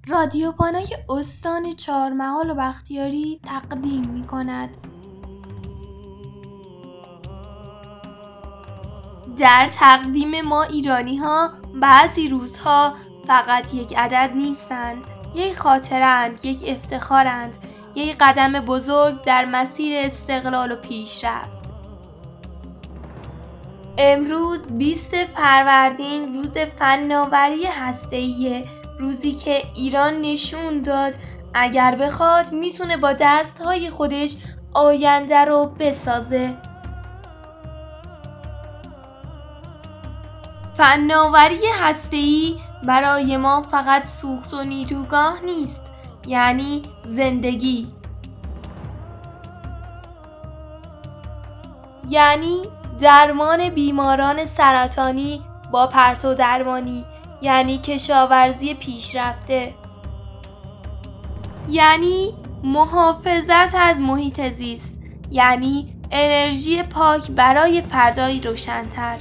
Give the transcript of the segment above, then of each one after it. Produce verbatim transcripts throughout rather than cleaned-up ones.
رادیو پانای استان چهارمحال و بختیاری تقدیم می کند. در تقویم ما ایرانی ها بعضی روزها فقط یک عدد نیستند، یک خاطرند، یک افتخارند، یک قدم بزرگ در مسیر استقلال و پیشرفت. امروز بیست فروردین روز فناوری هسته‌ایه، روزی که ایران نشون داد اگر بخواد میتونه با دستهای خودش آینده رو بسازه. فناوری هسته‌ای برای ما فقط سوخت و نیروگاه نیست، یعنی زندگی. یعنی درمان بیماران سرطانی با پرتو درمانی، یعنی کشاورزی پیشرفته، یعنی محافظت از محیط زیست، یعنی انرژی پاک برای فردایی روشن‌تر.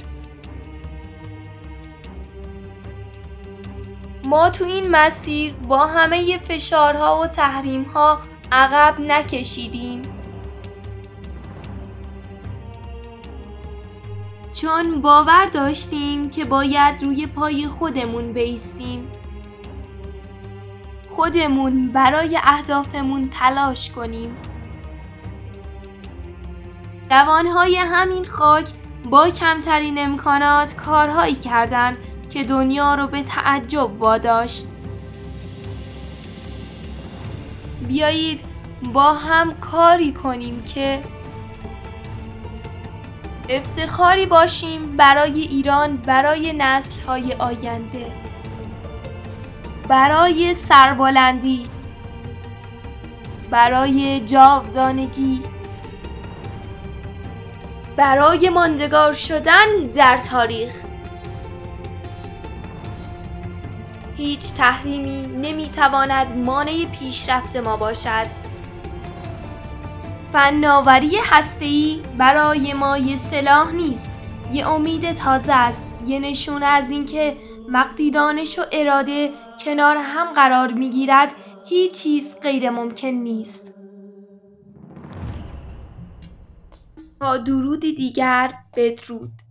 ما تو این مسیر با همه فشارها و تحریم‌ها عقب نکشیدیم، چون باور داشتیم که باید روی پای خودمون بایستیم، خودمون برای اهدافمون تلاش کنیم. جوانهای همین خاک با کمترین امکانات کارهایی کردن که دنیا رو به تعجب واداشت. بیایید با هم کاری کنیم که افتخاری باشیم برای ایران، برای نسل‌های آینده، برای سربلندی، برای جاودانگی، برای ماندگار شدن در تاریخ. هیچ تحریمی نمیتواند مانع پیشرفت ما باشد. فناوری هسته‌ای برای ما یه سلاح نیست، یه امید تازه است، یه نشونه از این که وقتی دانش و اراده کنار هم قرار میگیرد هیچ چیز غیر ممکن نیست. تا درودی دیگر، بدرود.